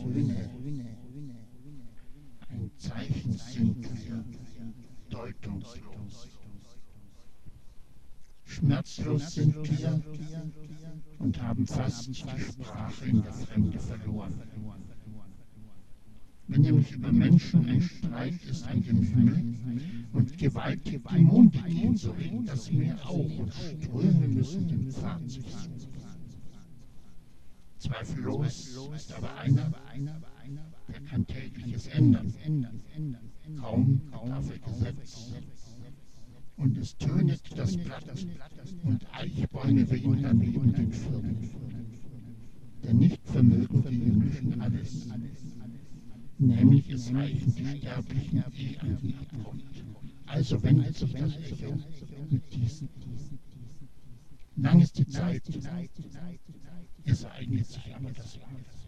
Ein Zeichen sind wir, deutungslos. Schmerzlos sind wir und haben fast die Sprache in der Fremde verloren. Wenn nämlich über Menschen ein Streit ist an dem Himmel und gewaltig die Monde gehen, so regt das Meer auch und Ströme müssen den Pfad sich suchen. Zweifellos ist aber einer, der kann tägliches ändern. Kaum darf er Gesetz. Und es tönet das Blatt und Eichbäume wehen daneben den Firnen. Denn nicht vermögen die Himmlischen alles. Nämlich es reichen die Sterblichen an den Abgrund. Also wendet sich das Echo mit diesen. Lang ist die Zeit, es eignet sich aber das Wort.